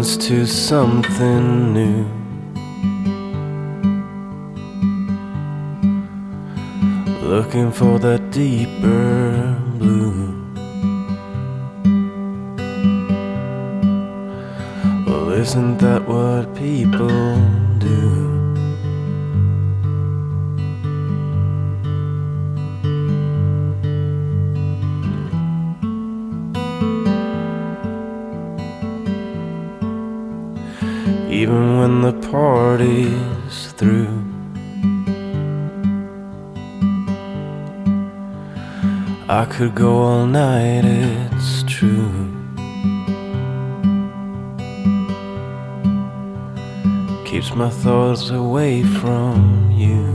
runs to something new. Looking for that deeper blue. Well, isn't that what people do? Even when the party's through, I could go all night, it's true. Keeps my thoughts away from you.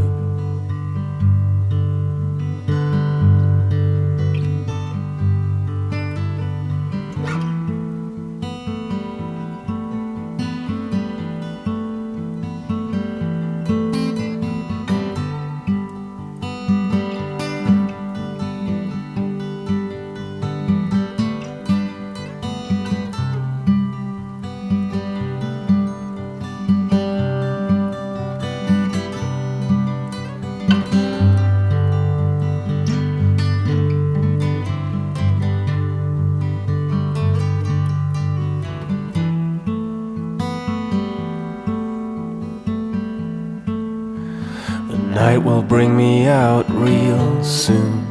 Night will bring me out real soon.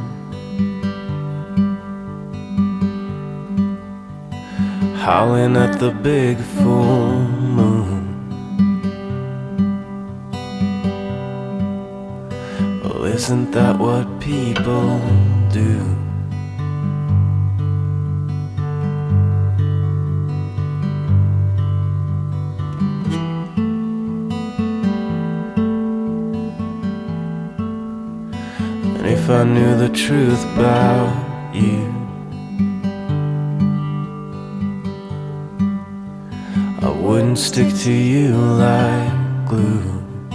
Howling at the big full moon. Well, isn't that what people do? And if I knew the truth about you, I wouldn't stick to you like glue.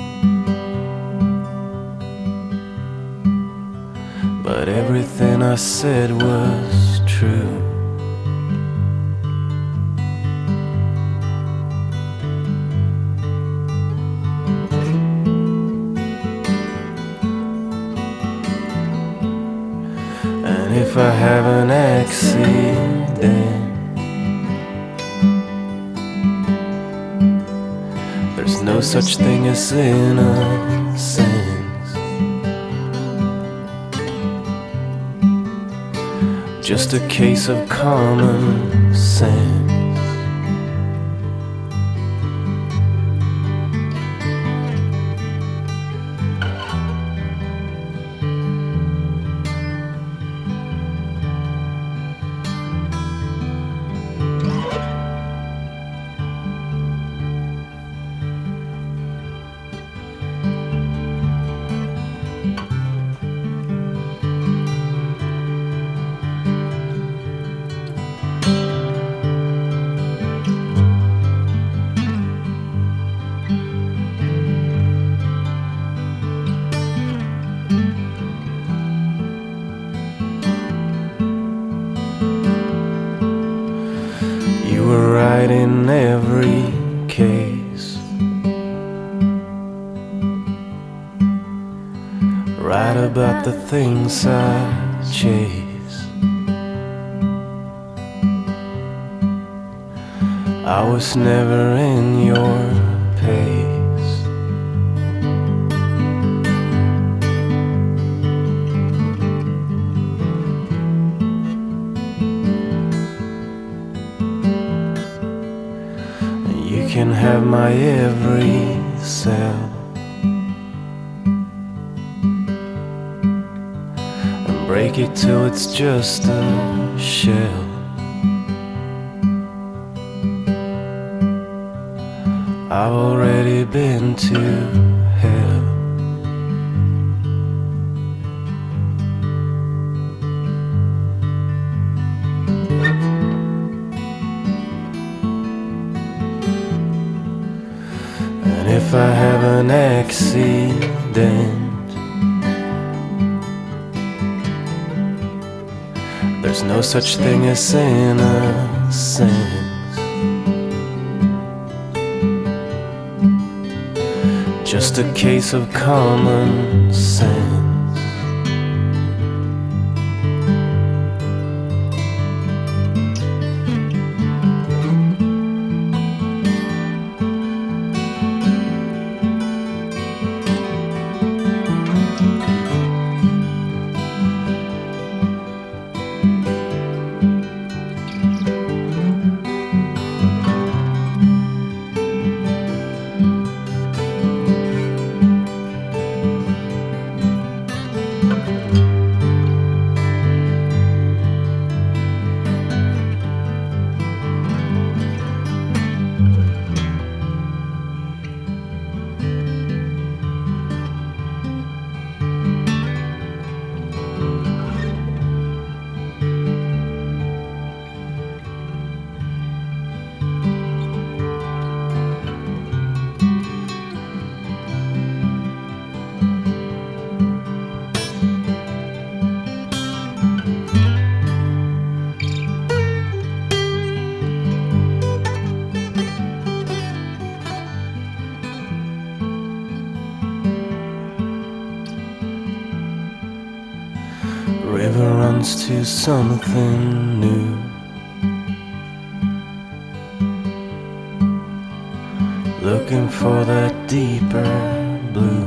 But everything I said was true. And if I have an accident, there's no such thing as innocence. Just a case of common sense. You were right in every case, right about the things I chase. I was never in your pace. You can have my every cell and break it till it's just a shell. I've already been to hell. And if I have an accident, there's no such thing as innocence. just a case of common sense. River runs to something new. Looking for that deeper blue.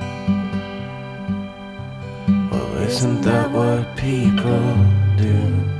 Well, isn't that what people do?